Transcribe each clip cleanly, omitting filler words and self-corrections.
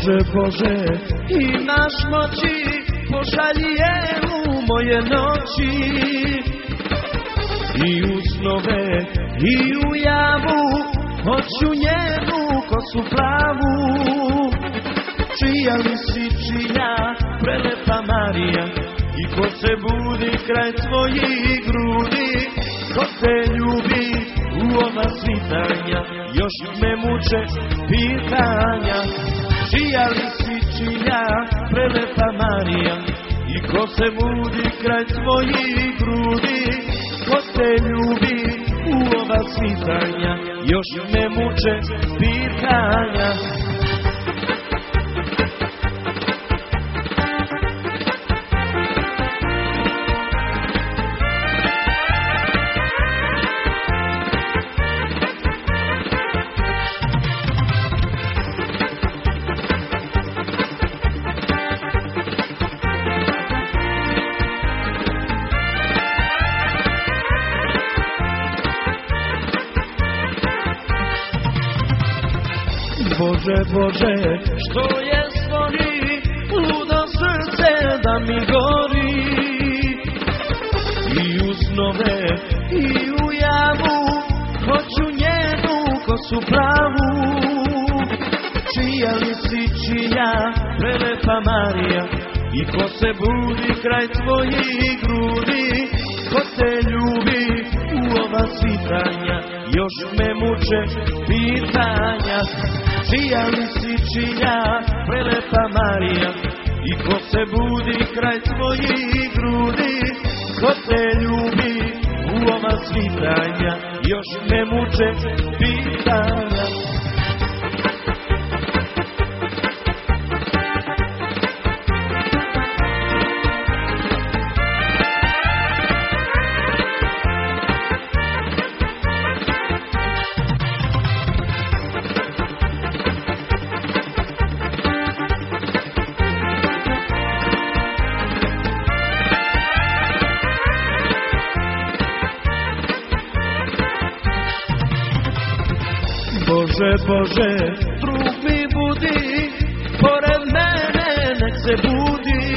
Bože, Bože, imaš moći, pošalji je u moje noći. I u snove, i u javu, hoću njenu kosu plavu. Čija li si, čija, prelepa Marija, i ko se budi kraj tvojih grudi, ko te ljubi u ova svitanja, još me muče pitanja. Čija li si, čija, prelepa Marija, i ko se budi kraj tvojih grudi, ko te ljubi u ova svitanja, još me muče pitanja. Bože, Bože, što je zvoni, ludo srce da mi gori. I u snove, i u javu, hoću njenu kosu pravu. Čija li si, čija, prelepa Marija, i ko se budi kraj tvojih grudi, ko te ljubi u ova svitanja, još me muče pitanja. Čija li si, čija, prelepa Marija, i ko se budi kraj tvojih grudi, ko te ljubi u ova svitanja, još me muče pitanja. Bože, Bože, drug mi budi, pored mene nek se budi.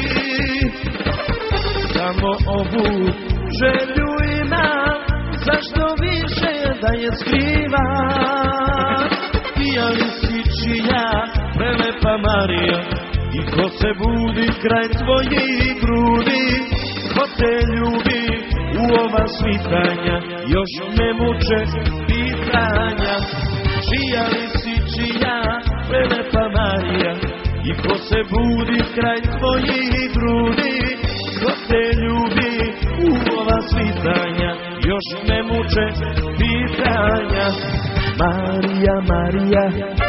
Samo ovu želju imam, zašto više da je skrivam. Čija li si, čija, prelepa Marija, i ko se budi kraj tvojih grudi, ko te ljubi u ova svitanja, još me muče pitanja. Čija li si, čija, prelepa Marija, i ko se budi kraj tvojih grudi, ko te ljubi u ova svitanja, još me muče pitanja. Marija, Marija,